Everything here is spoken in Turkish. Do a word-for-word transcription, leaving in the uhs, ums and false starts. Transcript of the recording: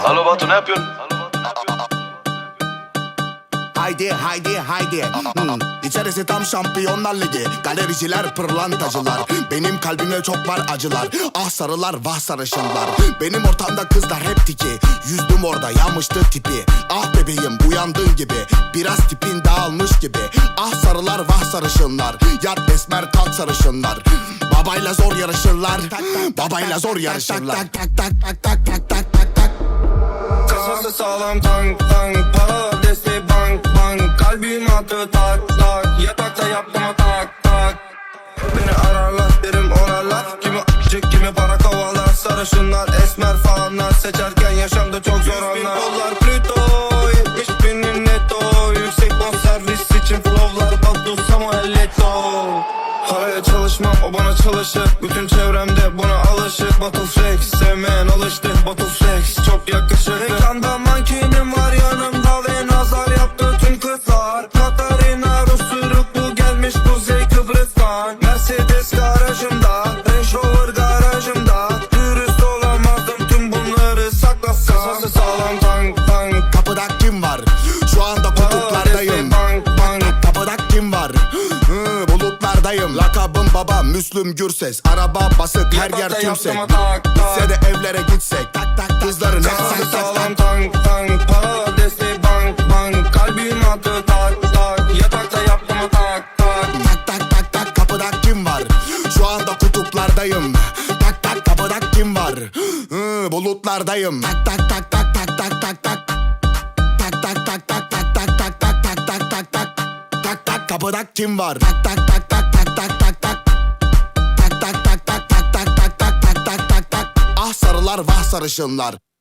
Alo Batu, ne yapıyorsun? Haydi haydi haydi hmm. İçerisi tam Şampiyonlar Ligi. Galericiler pırlantacılar. Benim kalbimde çok var acılar. Ah sarılar vah sarışınlar. Benim ortamda kızlar hep tiki. Yüzdüm orada yanmıştı tipi. Ah bebeğim uyandığın gibi. Biraz tipin dağılmış gibi. Ah sarılar vah sarışınlar. Yat esmer kalk sarışınlar. Babayla zor yarışırlar. Babayla zor yarışırlar. Tak tak tak tak tak tak tak tak tak. Kasası sağlam tank tank. Para desteği bank bank. Kalbim attı tak tak. Yatakta yaptım o tak tak. Beni ararlar derim orarlar. Kimi a**cık kimi para kovalar. Sarışınlar esmer falanlar. Seçerken yaşamda çok zor anlar. Dolar Plüto yetmiş benim netto. Yüksek bonservis için flowlar. Batu Samuel Leto. Paraya çalışmam o bana çalışır. Bütün çevremde buna alışık. Battle flex sevmeyen alıştı. Battle flex çok yakışır. Ekranda mankinim var yanımda ve nazar yaptı tüm kızlar. Katarina Rus uyruklu gelmiş Kuzey Kıbrıs'tan. Mercedes garajımda, Range Rover garajımda. Dürüst olamazdım tüm bunları saklasam. Kasası sağlam tank tank. Kapıda kim var? Şu anda kutuplardayım. Bank bank. Kapıda kim var? Hı, bulutlardayım. Lakabım baba Müslüm Gürses. Araba basık her yer tümsek. Bitse de evlere gitsek. Tak tak kızların hep Kasası sen tak sağlam tak. tank tank. Para desteği bank bank. Kalbim attı tak tak. Yatakta yaptım o tak tak. Tak tak tak tak kapıda kim var? Şu anda kutuplardayım. Tak tak kapıda kim var? Hı, bulutlardayım. Tak tak tak tak tak tak tak tak. Tak tak tak tak tak tak tak tak tak tak tak tak. Tak tak kapıda kim var? Tak tak tak tak tak tak tak tak. Tak tak tak tak tak tak tak tak tak tak tak tak. Ah sarılar vah sarışınlar.